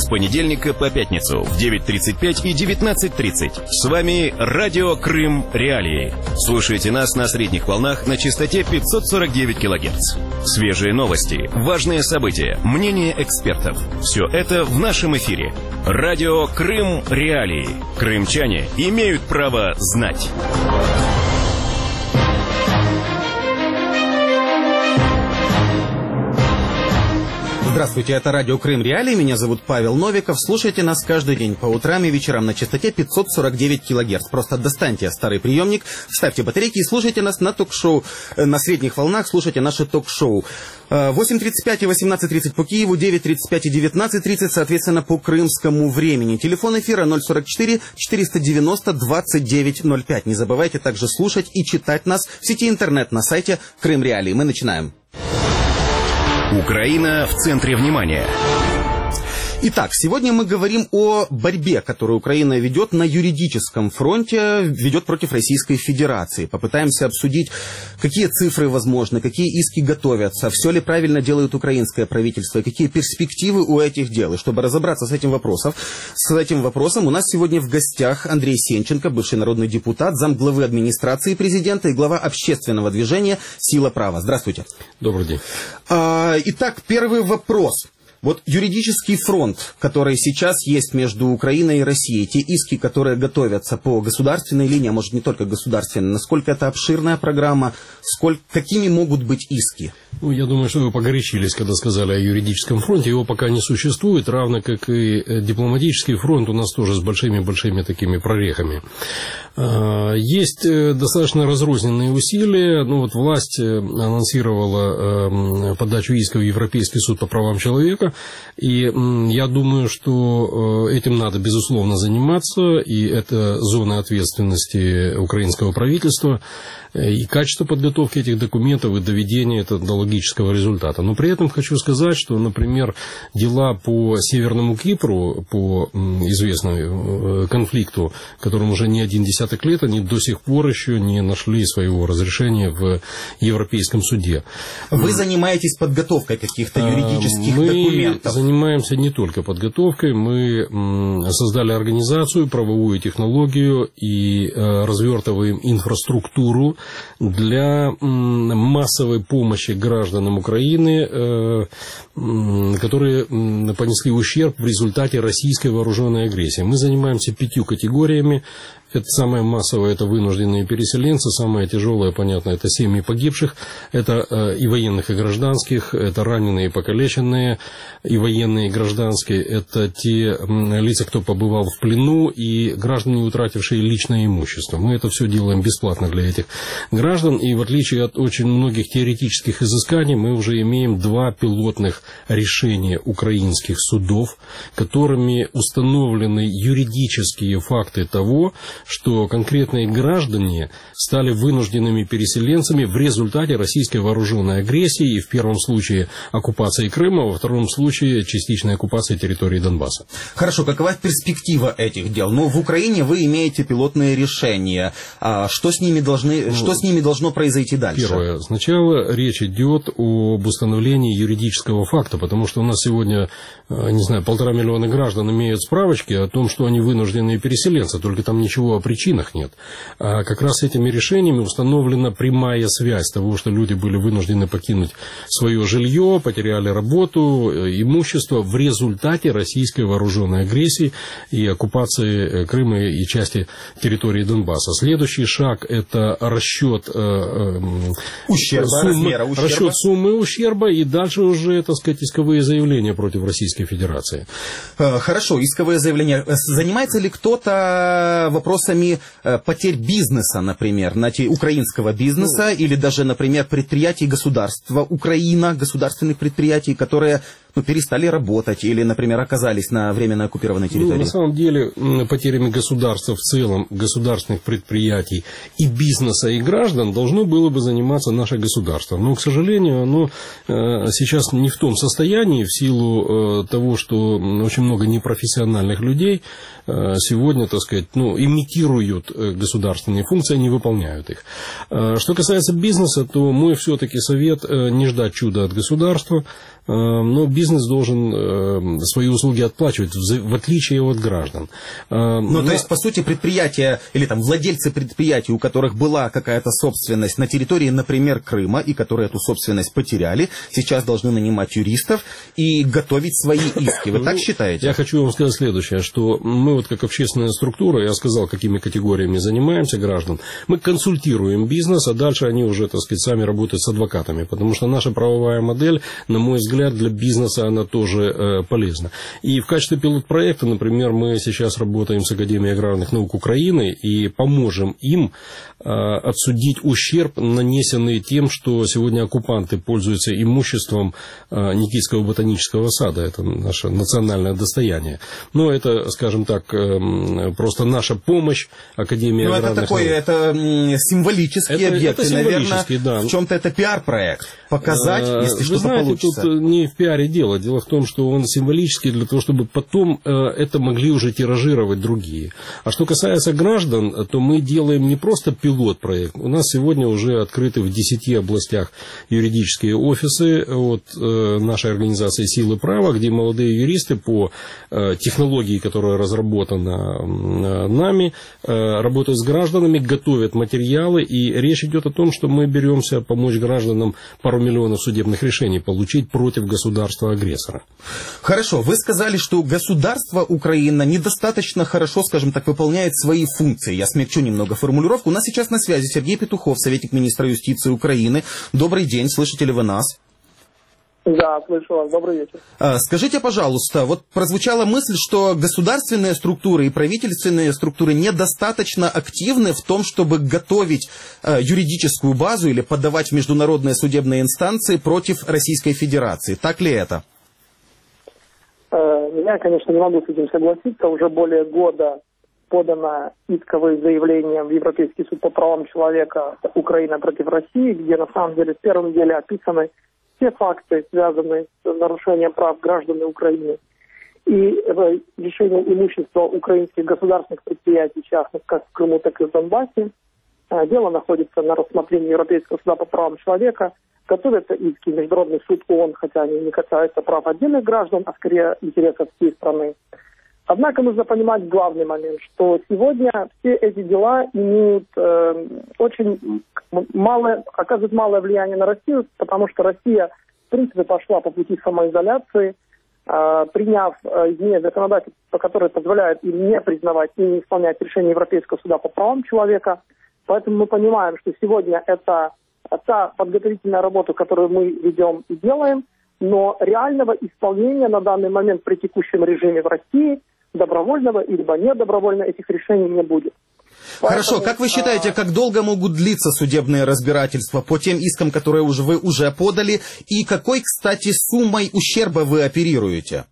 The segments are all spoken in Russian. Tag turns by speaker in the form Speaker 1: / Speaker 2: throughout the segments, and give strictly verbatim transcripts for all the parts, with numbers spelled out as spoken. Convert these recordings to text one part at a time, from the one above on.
Speaker 1: С понедельника по пятницу в девять тридцать пять и девятнадцать тридцать. С вами Радио Крым Реалии. Слушайте нас на средних волнах на частоте пятьсот сорок девять килогерц. Свежие новости, важные события, мнения экспертов. Все это в нашем эфире. Радио Крым Реалии. Крымчане имеют право знать.
Speaker 2: Здравствуйте, это Радио Крым Реалии, меня зовут Павел Новиков. Слушайте нас каждый день по утрам и вечерам на частоте пятьсот сорок девять килогерц. Просто достаньте старый приемник, вставьте батарейки и слушайте нас на ток-шоу, на средних волнах, слушайте наше ток-шоу. восемь тридцать пять и восемнадцать тридцать по Киеву, девять тридцать пять и девятнадцать тридцать, соответственно, по крымскому времени. Телефон эфира ноль сорок четыре четыреста девяносто двадцать девять ноль пять. Не забывайте также слушать и читать нас в сети интернет на сайте Крым Реалии. Мы начинаем.
Speaker 1: Украина в центре внимания.
Speaker 2: Итак, сегодня мы говорим о борьбе, которую Украина ведет на юридическом фронте, ведет против Российской Федерации. Попытаемся обсудить, какие цифры возможны, какие иски готовятся, все ли правильно делает украинское правительство, какие перспективы у этих дел. И чтобы разобраться с этим вопросом, с этим вопросом у нас сегодня в гостях Андрей Сенченко, бывший народный депутат, замглавы администрации президента и глава общественного движения «Сила права». Здравствуйте.
Speaker 3: Добрый день.
Speaker 2: Итак, первый вопрос. Вот юридический фронт, который сейчас есть между Украиной и Россией, те иски, которые готовятся по государственной линии, а может не только государственной, насколько это обширная программа, сколько, какими могут быть иски?
Speaker 3: Ну, я думаю, что вы погорячились, когда сказали о юридическом фронте. Его пока не существует, равно как и дипломатический фронт у нас тоже с большими-большими такими прорехами. Есть достаточно разрозненные усилия. Ну, вот власть анонсировала подачу иска в Европейский суд по правам человека. И я думаю, что этим надо, безусловно, заниматься. И это зона ответственности украинского правительства. И качество подготовки этих документов и доведения этого до логического результата. Но при этом хочу сказать, что, например, дела по Северному Кипру, по известному конфликту, которому уже не один десяток лет, они до сих пор еще не нашли своего разрешения в Европейском суде.
Speaker 2: Вы занимаетесь подготовкой каких-то юридических
Speaker 3: мы
Speaker 2: документов?
Speaker 3: Мы занимаемся не только подготовкой, мы создали организацию, правовую технологию и развертываем инфраструктуру для массовой помощи гражданам Украины, которые понесли ущерб в результате российской вооруженной агрессии. Мы занимаемся пятью категориями. Это самое массовое, это вынужденные переселенцы, самое тяжелое, понятно, это семьи погибших, это и военных, и гражданских, это раненые и покалеченные, и военные, и гражданские, это те лица, кто побывал в плену, и граждане, утратившие личное имущество. Мы это все делаем бесплатно для этих граждан, и в отличие от очень многих теоретических изысканий, мы уже имеем два пилотных решения украинских судов, которыми установлены юридические факты того, что конкретные граждане стали вынужденными переселенцами в результате российской вооруженной агрессии, и в первом случае оккупации Крыма, во втором случае частичной оккупации территории Донбасса.
Speaker 2: Хорошо, какова перспектива этих дел? Ну, в Украине вы имеете пилотные решения. А что с ними должны, ну, что с ними должно произойти дальше?
Speaker 3: Первое. Сначала речь идет об установлении юридического факта, потому что у нас сегодня, не знаю, полтора миллиона граждан имеют справочки о том, что они вынужденные переселенцы, только там ничего о причинах нет. А как раз этими решениями установлена прямая связь того, что люди были вынуждены покинуть свое жилье, потеряли работу, имущество в результате российской вооруженной агрессии и оккупации Крыма и части территории Донбасса. Следующий шаг – это расчет
Speaker 2: ущерба,
Speaker 3: суммы, ущерба. расчет суммы ущерба, и дальше уже, так сказать, исковые заявления против Российской Федерации.
Speaker 2: Хорошо, исковые заявления. Занимается ли кто-то вопросами потерь бизнеса, например, украинского бизнеса, ну, или даже, например, предприятий государства Украина, государственных предприятий, которые ну, перестали работать или, например, оказались на временно оккупированной территории?
Speaker 3: Ну, на самом деле, потерями государства в целом, государственных предприятий и бизнеса, и граждан должно было бы заниматься наше государство. Но, к сожалению, оно сейчас не в том состоянии в силу того, что очень много непрофессиональных людей сегодня, так сказать, ну, имитируют государственные функции, не выполняют их. Что касается бизнеса, то мой все-таки совет не ждать чуда от государства, но бизнес должен свои услуги отплачивать, в отличие от граждан.
Speaker 2: Ну, но... то есть, по сути, предприятия или там владельцы предприятий, у которых была какая-то собственность на территории, например, Крыма, и которые эту собственность потеряли, сейчас должны нанимать юристов и готовить свои иски. Вы так считаете?
Speaker 3: Я хочу вам сказать следующее, что мы вот как общественная структура, я сказал, какими категориями занимаемся граждан, мы консультируем бизнес, а дальше они уже, так сказать, сами работают с адвокатами, потому что наша правовая модель, на мой взгляд, для бизнеса она тоже э, полезна. И в качестве пилот-проекта, например, мы сейчас работаем с Академией аграрных наук Украины и поможем им э, отсудить ущерб, нанесенный тем, что сегодня оккупанты пользуются имуществом э, Никитского ботанического сада. Это наше национальное достояние. Но это, скажем так, э, просто наша помощь Академии
Speaker 2: Но
Speaker 3: аграрных
Speaker 2: это такой,
Speaker 3: наук.
Speaker 2: Это символический
Speaker 3: это,
Speaker 2: объект.
Speaker 3: Это
Speaker 2: и, наверное,
Speaker 3: да.
Speaker 2: в чем-то это пиар-проект. Показать,
Speaker 3: а,
Speaker 2: если
Speaker 3: вы
Speaker 2: что-то
Speaker 3: знаете,
Speaker 2: получится.
Speaker 3: Тут не в пиаре дело. Дело в том, что он символический для того, чтобы потом э, это могли уже тиражировать другие. А что касается граждан, то мы делаем не просто пилот-проект. У нас сегодня уже открыты в десяти областях юридические офисы от э, нашей организации «Силы права», где молодые юристы по э, технологии, которая разработана э, нами, э, работают с гражданами, готовят материалы. И речь идет о том, что мы беремся помочь гражданам пару миллионов судебных решений получить против государства-агрессора.
Speaker 2: Хорошо. Вы сказали, что государство Украина недостаточно хорошо, скажем так, выполняет свои функции. Я смягчу немного формулировку. У нас сейчас на связи Сергей Петухов, советник министра юстиции Украины. Добрый день. Слышите ли вы нас?
Speaker 4: Да, слышу вас. Добрый вечер.
Speaker 2: Скажите, пожалуйста, вот прозвучала мысль, что государственные структуры и правительственные структуры недостаточно активны в том, чтобы готовить юридическую базу или подавать в международные судебные инстанции против Российской Федерации. Так ли это?
Speaker 4: Я, конечно, не могу с этим согласиться. Уже более года подано исковые заявления в Европейский суд по правам человека Украина против России, где на самом деле в первом деле описаны все факты, связанные с нарушением прав граждан Украины, и лишение имущества украинских государственных предприятий, частных, как в Крыму, так и в Донбассе. Дело находится на рассмотрении Европейского суда по правам человека. Готовятся иски в Международный суд ООН, хотя они не касаются прав отдельных граждан, а скорее интересов всей страны. Однако нужно понимать главный момент, что сегодня все эти дела имеют э, очень малое, оказывают малое влияние на Россию, потому что Россия, в принципе, пошла по пути самоизоляции, э, приняв э, изменения законодательства, которые позволяют им не признавать и не исполнять решения Европейского суда по правам человека. Поэтому мы понимаем, что сегодня это та подготовительная работа, которую мы ведем и делаем, но реального исполнения на данный момент при текущем режиме в России добровольного либо недобровольно этих решений не будет.
Speaker 2: Хорошо,
Speaker 4: Поэтому,
Speaker 2: как вы считаете, как долго могут длиться судебные разбирательства по тем искам, которые уже вы уже подали, и какой, кстати, суммой ущерба вы оперируете?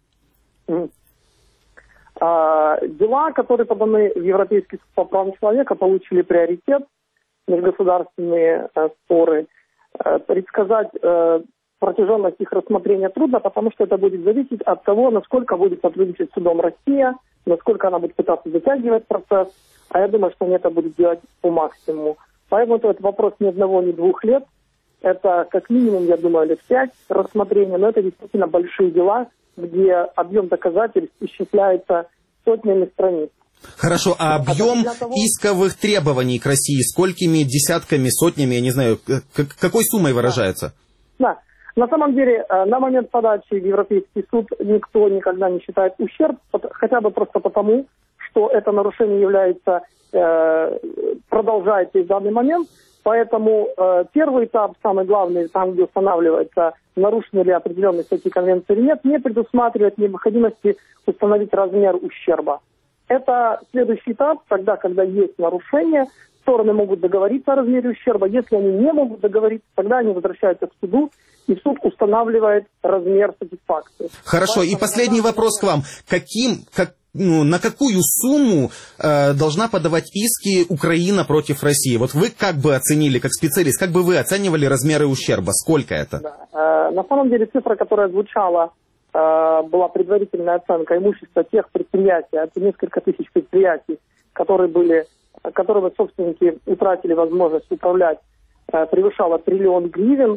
Speaker 4: А, дела, которые поданы в Европейский суд по правам человека, получили приоритет, межгосударственные а, споры. А, предсказать а, протяженность их рассмотрения трудно, потому что это будет зависеть от того, насколько будет сотрудничать с судом Россия, насколько она будет пытаться затягивать процесс, а я думаю, что они это будут делать по максимуму. Поэтому это вопрос ни одного, ни двух лет. Это как минимум, я думаю, лет пять рассмотрения, но это действительно большие дела, где объем доказательств исчисляется сотнями страниц.
Speaker 2: Хорошо, а объем того... исковых требований к России сколькими десятками, сотнями, я не знаю, какой суммой выражается?
Speaker 4: Да. На самом деле, на момент подачи в Европейский суд никто никогда не считает ущерб, хотя бы просто потому, что это нарушение является, э, продолжается и в данный момент. Поэтому э, первый этап, самый главный, там, где устанавливается, нарушены ли определенные статьи конвенции или нет, не предусматривает необходимости установить размер ущерба. Это следующий этап, тогда, когда есть нарушение, стороны могут договориться о размере ущерба. Если они не могут договориться, тогда они возвращаются к суду, и суд устанавливает размер сатисфакции.
Speaker 2: Хорошо, поэтому и последний вопрос к вам. Каким, как, ну, на какую сумму э, должна подавать иски Украина против России? Вот вы как бы оценили, как специалист, как бы вы оценивали размеры ущерба? Сколько это?
Speaker 4: Да. Э, на самом деле цифра, которая звучала, э, была предварительная оценка имущества тех предприятий, это несколько тысяч предприятий, которые были, которые собственники утратили возможность управлять, э, превышала триллион гривен.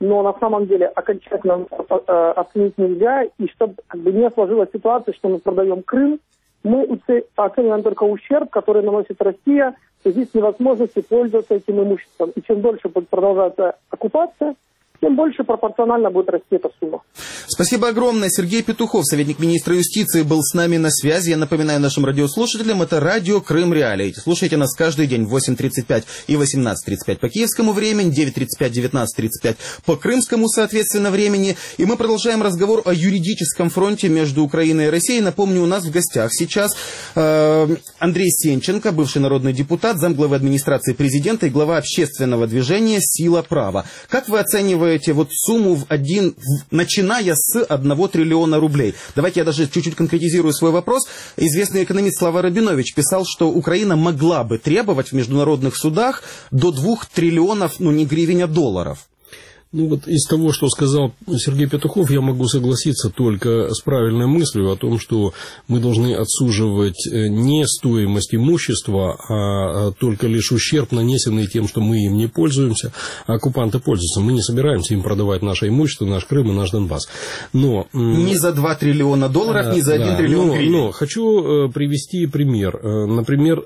Speaker 4: но на самом деле окончательно оценить нельзя, и чтобы как бы не сложилась ситуация, что мы продаем Крым, мы оцениваем только ущерб, который наносит Россия в связи с невозможностью пользоваться этим имуществом. И чем дольше будет продолжаться оккупация, тем больше пропорционально будет расти эта сумма.
Speaker 2: Спасибо огромное. Сергей Петухов, советник министра юстиции, был с нами на связи. Я напоминаю нашим радиослушателям, это радио Крым Реалии. Слушайте нас каждый день в восемь тридцать пять и восемнадцать тридцать пять по киевскому времени, девять тридцать пять, девятнадцать тридцать пять по крымскому, соответственно, времени. И мы продолжаем разговор о юридическом фронте между Украиной и Россией. Напомню, у нас в гостях сейчас э, Андрей Сенченко, бывший народный депутат, замглавы администрации президента и глава общественного движения «Сила права». Как вы оцениваете вот сумму в один, в, начиная с одного триллиона рублей? Давайте я даже чуть-чуть конкретизирую свой вопрос. Известный экономист Слава Рабинович писал, что Украина могла бы требовать в международных судах до двух триллионов, ну не гривен, а долларов.
Speaker 3: Ну вот из того, что сказал Сергей Петухов, я могу согласиться только с правильной мыслью о том, что мы должны отсуживать не стоимость имущества, а только лишь ущерб, нанесенный тем, что мы им не пользуемся, а оккупанты пользуются. Мы не собираемся им продавать наше имущество, наш Крым и наш Донбасс. Но,
Speaker 2: ни за два триллиона долларов,
Speaker 3: а,
Speaker 2: ни за один
Speaker 3: да,
Speaker 2: триллион
Speaker 3: но,
Speaker 2: гривен.
Speaker 3: Но хочу привести пример. Например,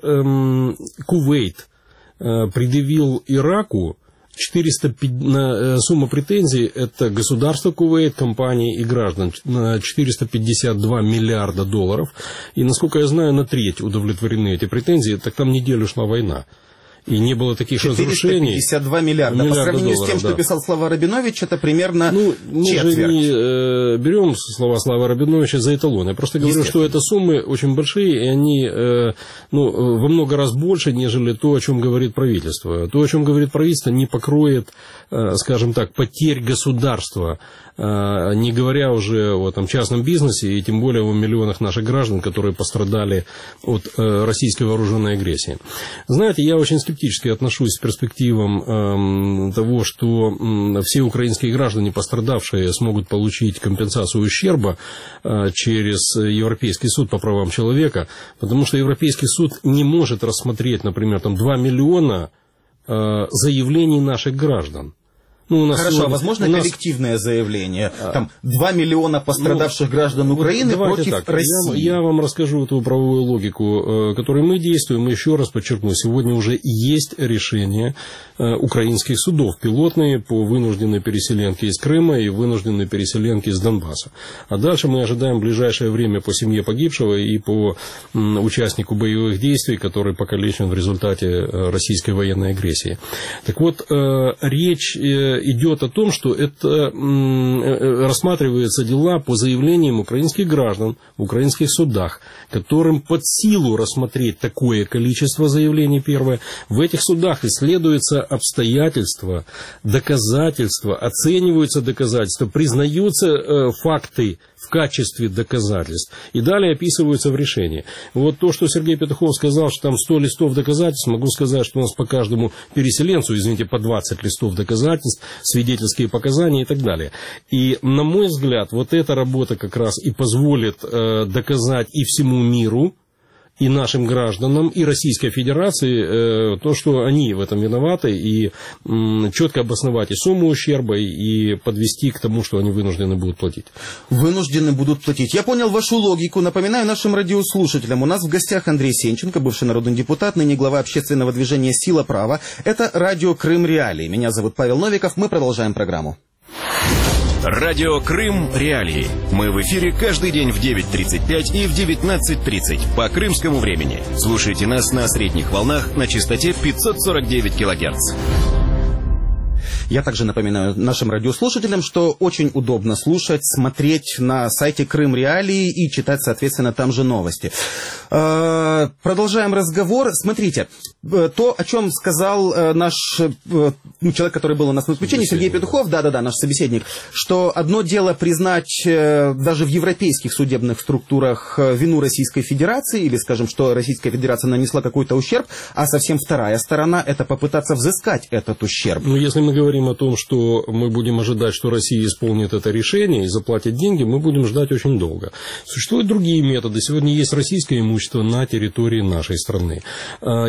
Speaker 3: Кувейт предъявил Ираку четыреста, сумма претензий – это государство Кувейт, компании и граждан на четыреста пятьдесят два миллиарда долларов. И, насколько я знаю, на треть удовлетворены эти претензии. Так там неделю шла война. И не было таких разрушений.
Speaker 2: четыреста пятьдесят два миллиарда. По сравнению долларов, с тем, что да. писал Слава Рабинович, это примерно
Speaker 3: ну, мы
Speaker 2: четверть.
Speaker 3: же не э, берем слова Слава Рабиновича за эталон. Я просто говорю, что это суммы очень большие, и они э, ну, во много раз больше, нежели то, о чем говорит правительство. То, о чем говорит правительство, не покроет, э, скажем так, потерь государства, э, не говоря уже о там, частном бизнесе, и тем более о миллионах наших граждан, которые пострадали от э, российской вооруженной агрессии. Знаете, я очень скептически Скептически отношусь к перспективам э, того, что э, все украинские граждане, пострадавшие, смогут получить компенсацию ущерба э, через Европейский суд по правам человека, потому что Европейский суд не может рассмотреть, например, там, два миллиона э, заявлений наших граждан. Ну, у нас
Speaker 2: Хорошо,
Speaker 3: сегодня,
Speaker 2: а возможно
Speaker 3: нас...
Speaker 2: коллективное заявление? Там два миллиона пострадавших ну, граждан Украины
Speaker 3: вот
Speaker 2: против
Speaker 3: так.
Speaker 2: России.
Speaker 3: Я, я вам расскажу эту правовую логику, которой мы действуем. Еще раз подчеркну, сегодня уже есть решения украинских судов, пилотные по вынужденной переселенке из Крыма и вынужденной переселенке из Донбасса. А дальше мы ожидаем в ближайшее время по семье погибшего и по участнику боевых действий, который покалечен в результате российской военной агрессии. Так вот, речь идет о том, что это рассматриваются дела по заявлениям украинских граждан в украинских судах, которым под силу рассмотреть такое количество заявлений, первое. В этих судах исследуются обстоятельства, доказательства, оцениваются доказательства, признаются факты в качестве доказательств. И далее описываются в решении. Вот то, что Сергей Петухов сказал, что там сто листов доказательств, могу сказать, что у нас по каждому переселенцу, извините, по двадцать листов доказательств, свидетельские показания и так далее. И, на мой взгляд, вот эта работа как раз и позволит э, доказать и всему миру, и нашим гражданам, и Российской Федерации э, то, что они в этом виноваты, и м, четко обосновать и сумму ущерба, и подвести к тому, что они вынуждены будут платить.
Speaker 2: Вынуждены будут платить. Я понял вашу логику. Напоминаю нашим радиослушателям, у нас в гостях Андрей Сенченко, бывший народный депутат, ныне глава общественного движения «Сила права». Это радио Крым Реалии. Меня зовут Павел Новиков. Мы продолжаем программу.
Speaker 1: Радио Крым Реалии. Мы в эфире каждый день в девять тридцать пять и в девятнадцать тридцать по крымскому времени. Слушайте нас на средних волнах на частоте пятьсот сорок девять килогерц.
Speaker 2: Я также напоминаю нашим радиослушателям, что очень удобно слушать, смотреть на сайте Крым Реалии и читать, соответственно, там же новости. Продолжаем разговор. Смотрите, то, о чем сказал наш человек, который был у нас на включении, Сергей Петухов, да-да-да, наш собеседник, что одно дело признать даже в европейских судебных структурах вину Российской Федерации, или, скажем, что Российская Федерация нанесла какой-то ущерб, а совсем вторая сторона – это попытаться взыскать этот ущерб.
Speaker 3: Ну, если мы говорим о том, что мы будем ожидать, что Россия исполнит это решение и заплатит деньги, мы будем ждать очень долго. Существуют другие методы. Сегодня есть российское имущество на территории нашей страны. Есть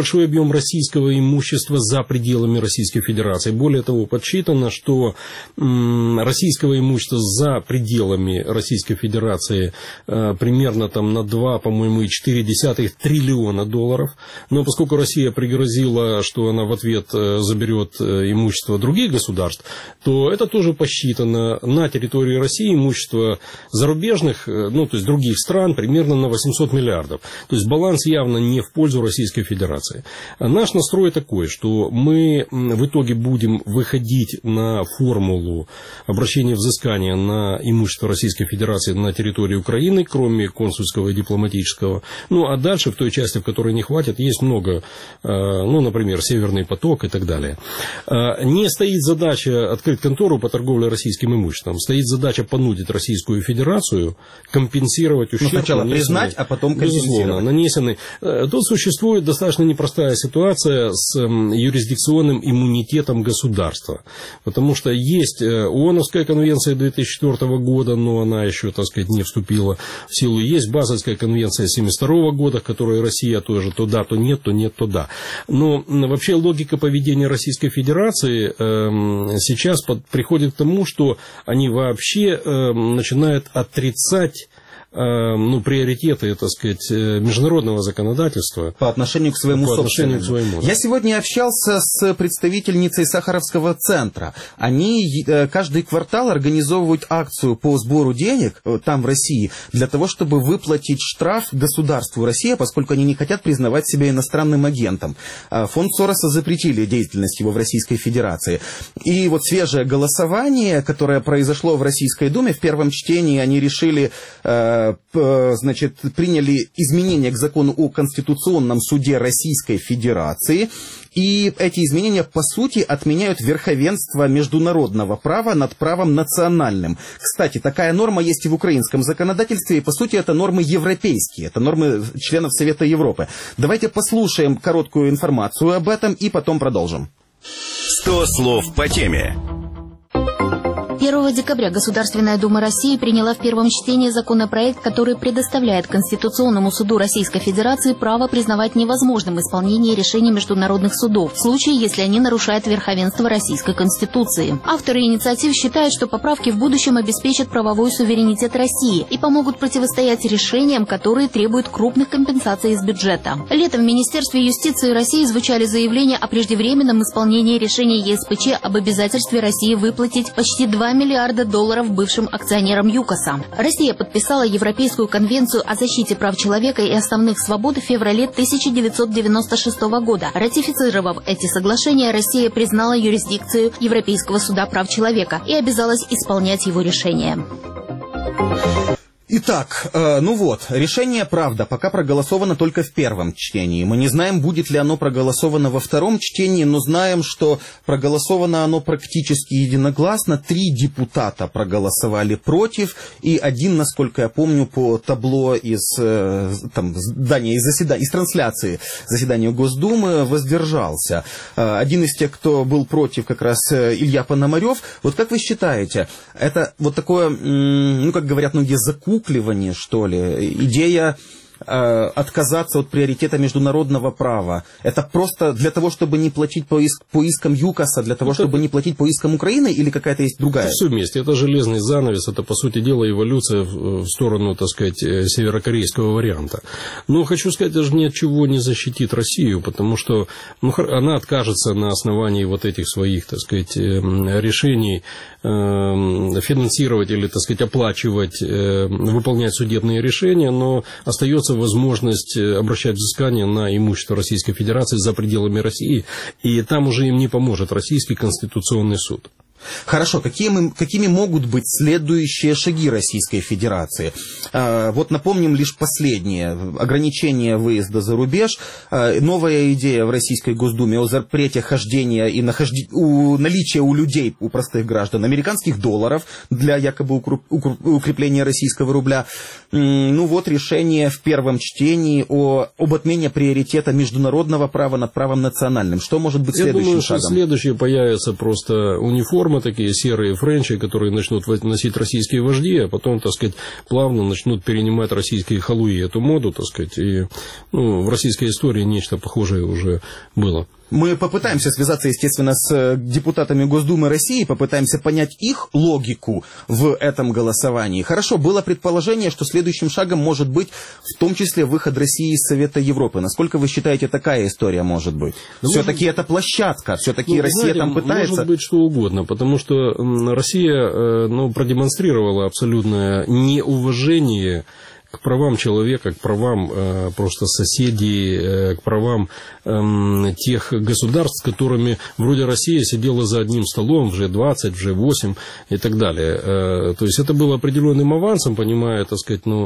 Speaker 3: большой объем российского имущества за пределами Российской Федерации. Более того, подсчитано, что российского имущества за пределами Российской Федерации примерно там на два, по-моему, и четыре десятых триллиона долларов. Но поскольку Россия пригрозила, что она в ответ заберет имущество других государств, то это тоже посчитано. На территории России имущество зарубежных, ну, то есть других стран, примерно на восемьсот миллиардов. То есть баланс явно не в пользу Российской Федерации. Наш настрой такой, что мы в итоге будем выходить на формулу обращения взыскания на имущество Российской Федерации на территории Украины, кроме консульского и дипломатического. Ну, а дальше, в той части, в которой не хватит, есть много, ну, например, Северный поток и так далее. Не стоит задача открыть контору по торговле российским имуществом. Стоит задача понудить Российскую Федерацию компенсировать ущерб.
Speaker 2: Ну, сначала признать, а потом компенсировать.
Speaker 3: Нанесенный. Тут существует достаточно непростая ситуация с юрисдикционным иммунитетом государства. Потому что есть ООНовская конвенция две тысячи четвёртого года, но она еще, так сказать, не вступила в силу. Есть Базельская конвенция семьдесят второго года, в которой Россия тоже то да, то нет, то нет, то да. Но вообще логика поведения Российской Федерации э, сейчас под, приходит к тому, что они вообще э, начинают отрицать ну, приоритеты, так сказать, международного законодательства
Speaker 2: по отношению к своему
Speaker 3: по отношению
Speaker 2: собственному.
Speaker 3: К своему, да.
Speaker 2: Я сегодня общался с представительницей Сахаровского центра. Они каждый квартал организовывают акцию по сбору денег там, в России, для того, чтобы выплатить штраф государству России, поскольку они не хотят признавать себя иностранным агентом. Фонд Сороса запретили деятельность его в Российской Федерации. И вот свежее голосование, которое произошло в Российской Думе, в первом чтении они решили... значит, приняли изменения к закону о Конституционном суде Российской Федерации. И эти изменения, по сути, отменяют верховенство международного права над правом национальным. Кстати, такая норма есть и в украинском законодательстве, и, по сути, это нормы европейские, это нормы членов Совета Европы. Давайте послушаем короткую информацию об этом и потом продолжим.
Speaker 1: сто слов по теме.
Speaker 5: первого декабря Государственная Дума России приняла в первом чтении законопроект, который предоставляет Конституционному суду Российской Федерации право признавать невозможным исполнение решений международных судов в случае, если они нарушают верховенство Российской Конституции. Авторы инициатив считают, что поправки в будущем обеспечат правовой суверенитет России и помогут противостоять решениям, которые требуют крупных компенсаций из бюджета. Летом в Министерстве юстиции России звучали заявления о преждевременном исполнении решения ЕСПЧ об обязательстве России выплатить почти два миллиарда долларов бывшим акционерам ЮКОСа. Россия подписала Европейскую конвенцию о защите прав человека и основных свобод в феврале тысяча девятьсот девяносто шестого года. Ратифицировав эти соглашения, Россия признала юрисдикцию Европейского суда прав человека и обязалась исполнять его решения.
Speaker 2: Итак, э, ну вот, решение, правда, пока проголосовано только в первом чтении. Мы не знаем, будет ли оно проголосовано во втором чтении, но знаем, что проголосовано оно практически единогласно. Три депутата проголосовали против, и один, насколько я помню, по табло из э, там, здания, из, заседа... из трансляции заседания Госдумы воздержался. Э, один из тех, кто был против, как раз э, Илья Пономарев. Вот как вы считаете, это вот такое, м- ну, как говорят многие, закупки, что ли, идея э, отказаться от приоритета международного права. Это просто для того, чтобы не платить по, иск, по искам ЮКОСа, для того, это... чтобы не платить по искам Украины, или какая-то есть другая?
Speaker 3: Это все вместе. Это железный занавес, это, по сути дела, эволюция в, в сторону, так сказать, северокорейского варианта. Но хочу сказать, даже ни от чего не защитит Россию, потому что ну, она откажется на основании вот этих своих, так сказать, решений финансировать или, так сказать, оплачивать, выполнять судебные решения, но остается возможность обращать взыскание на имущество Российской Федерации за пределами России, и там уже им не поможет Российский Конституционный суд.
Speaker 2: Хорошо, какие мы, какими могут быть следующие шаги Российской Федерации? А, вот напомним лишь последнее. Ограничение выезда за рубеж. А, новая идея в Российской Госдуме о запрете хождения и нахожди... у... наличия у людей, у простых граждан, американских долларов для якобы укруп... укрепления российского рубля. Ну вот решение в первом чтении о... об отмене приоритета международного права над правом национальным. Что может быть следующим
Speaker 3: шагом? Я думаю,
Speaker 2: шагом?
Speaker 3: что следующее появится просто униформа Крыма, такие серые френчи, которые начнут носить российские вожди, а потом, так сказать, плавно начнут перенимать российские халуи эту моду, так сказать, и ну, в российской истории нечто похожее уже было.
Speaker 2: Мы попытаемся связаться, естественно, с депутатами Госдумы России, попытаемся понять их логику в этом голосовании. Хорошо, было предположение, что следующим шагом может быть в том числе выход России из Совета Европы. Насколько вы считаете, такая история может быть? Ну, все-таки может... это площадка, все-таки ну, Россия знаете, там пытается...
Speaker 3: Может быть что угодно, потому что Россия ну, продемонстрировала абсолютное неуважение к правам человека, к правам э, просто соседей, э, к правам э, тех государств, с которыми вроде Россия сидела за одним столом в джи двадцать, в джи восемь и так далее. Э, то есть это было определенным авансом, понимая, так сказать, ну,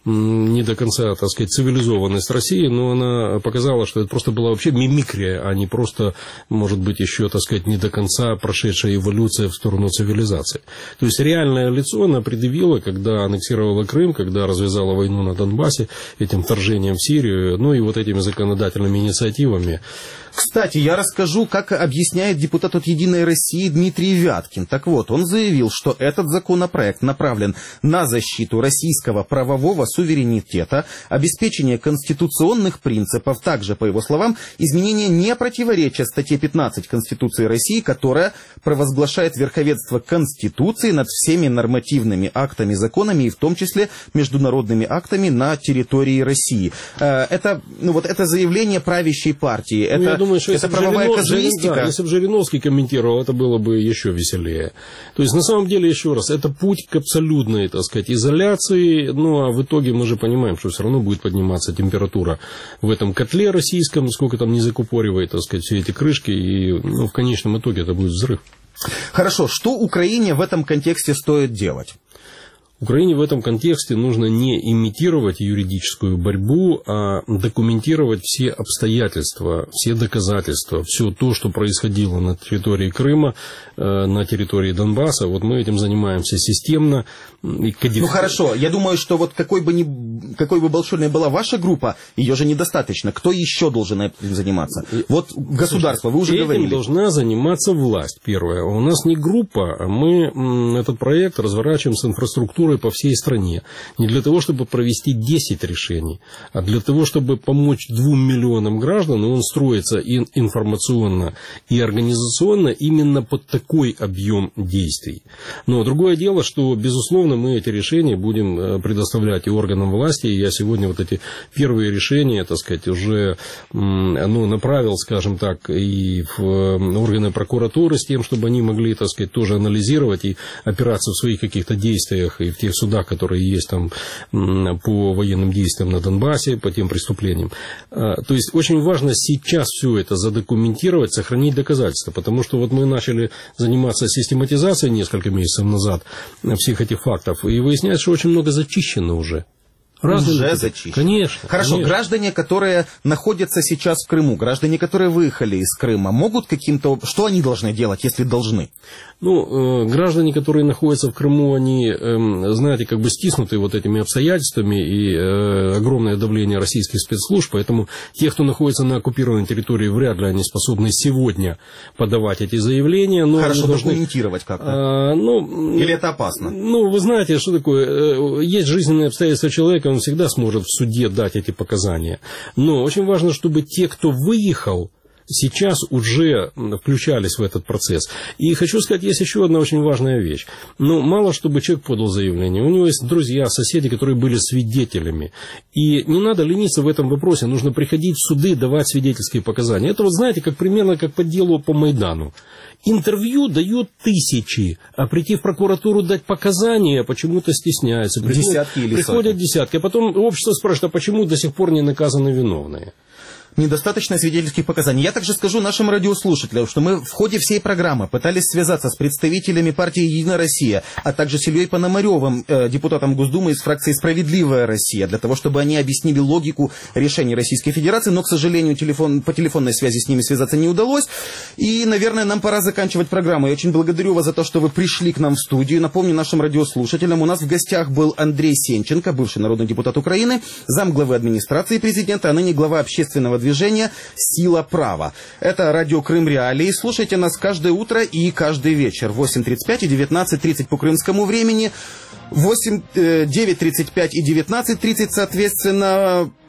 Speaker 3: не до конца, так сказать, цивилизованность России, но она показала, что это просто была вообще мимикрия, а не просто, может быть, еще, так сказать, не до конца прошедшая эволюция в сторону цивилизации. То есть реальное лицо она предъявила, когда аннексировала Крым, когда развязала войну на Донбассе, этим вторжением в Сирию, ну и вот этими законодательными инициативами.
Speaker 2: Кстати, я расскажу, как объясняет депутат от «Единой России» Дмитрий Вяткин. Так вот, он заявил, что этот законопроект направлен на защиту российского правового суверенитета, обеспечение конституционных принципов. Также, по его словам, изменение не противоречат статье пятнадцать Конституции России, которая провозглашает верховенство Конституции над всеми нормативными актами, законами и в том числе международными актами на территории России. Это, ну, вот это заявление правящей партии. Это...
Speaker 3: Я думаю, что
Speaker 2: это
Speaker 3: если
Speaker 2: правовая
Speaker 3: Жиринов,
Speaker 2: казуистика.
Speaker 3: Да, если бы Жириновский комментировал, это было бы еще веселее. То есть, на самом деле, еще раз, это путь к абсолютной, так сказать, изоляции. Ну, а в итоге мы же понимаем, что все равно будет подниматься температура в этом котле российском, сколько там не закупоривает, так сказать, все эти крышки, и ну, в конечном итоге это будет взрыв.
Speaker 2: Хорошо, что Украине в этом контексте стоит делать?
Speaker 3: Украине в этом контексте нужно не имитировать юридическую борьбу, а документировать все обстоятельства, все доказательства, все то, что происходило на территории Крыма, на территории Донбасса. Вот мы этим занимаемся системно. И кодиф... Ну хорошо, я думаю, что вот какой бы, ни, какой бы большой ни была ваша группа, ее же недостаточно. Кто еще должен этим заниматься? Вот государство, вы уже этим говорили. Этим должна заниматься власть, первое. У нас не группа, а мы этот проект разворачиваем с инфраструктурой по всей стране. Не для того, чтобы провести десять решений, а для того, чтобы помочь двум миллионам граждан, и он строится и информационно, и организационно именно под такой объем действий. Но другое дело, что, безусловно, мы эти решения будем предоставлять и органам власти, и я сегодня вот эти первые решения, так сказать, уже ну, направил, скажем так, и в органы прокуратуры с тем, чтобы они могли, так сказать, тоже анализировать и опираться в своих каких-то действиях и в тех судах, которые есть там по военным действиям на Донбассе, по тем преступлениям. То есть очень важно сейчас все это задокументировать, сохранить доказательства, потому что вот мы начали заниматься систематизацией несколько месяцев назад всех этих фактов, и выясняется, что очень много зачищено уже.
Speaker 2: Разные уже зачищены.
Speaker 3: Конечно.
Speaker 2: Хорошо,
Speaker 3: конечно.
Speaker 2: Граждане, которые находятся сейчас в Крыму, граждане, которые выехали из Крыма, могут каким-то... Что они должны делать, если должны?
Speaker 3: Ну, э, граждане, которые находятся в Крыму, они, э, знаете, как бы стиснуты вот этими обстоятельствами и э, огромное давление российских спецслужб, поэтому те, кто находится на оккупированной территории, вряд ли они способны сегодня подавать эти заявления. Но
Speaker 2: Хорошо,
Speaker 3: должны...
Speaker 2: документировать как-то?
Speaker 3: А, ну,
Speaker 2: Или это опасно?
Speaker 3: Ну, вы знаете, что такое? Есть жизненные обстоятельства человека, он всегда сможет в суде дать эти показания. Но очень важно, чтобы те, кто выехал, сейчас уже включались в этот процесс. И хочу сказать, есть еще одна очень важная вещь. Ну, мало чтобы человек подал заявление. У него есть друзья, соседи, которые были свидетелями. И не надо лениться в этом вопросе. Нужно приходить в суды, давать свидетельские показания. Это вот, знаете, как примерно как по делу по Майдану. Интервью дают тысячи, а прийти в прокуратуру дать показания почему-то стесняются. Приходят,
Speaker 2: десятки или
Speaker 3: приходят
Speaker 2: сотни.
Speaker 3: десятки. А потом общество спрашивает, а почему до сих пор не наказаны виновные?
Speaker 2: Недостаточно свидетельских показаний. Я также скажу нашим радиослушателям, что мы в ходе всей программы пытались связаться с представителями партии «Единая Россия», а также с Ильей Пономаревым, э, депутатом Госдумы из фракции «Справедливая Россия», для того, чтобы они объяснили логику решений Российской Федерации, но, к сожалению, телефон, по телефонной связи с ними связаться не удалось. И, наверное, нам пора заканчивать программу. Я очень благодарю вас за то, что вы пришли к нам в студию. Напомню нашим радиослушателям, у нас в гостях был Андрей Сенченко, бывший народный депутат Украины, замглавы администрации президента, а ныне глава общественного движения движения «Сила права». Это радио Крым Реалии. Слушайте нас каждое утро и каждый вечер. восемь тридцать пять и девятнадцать тридцать по крымскому времени. восемь, девять тридцать пять и девятнадцать тридцать, соответственно,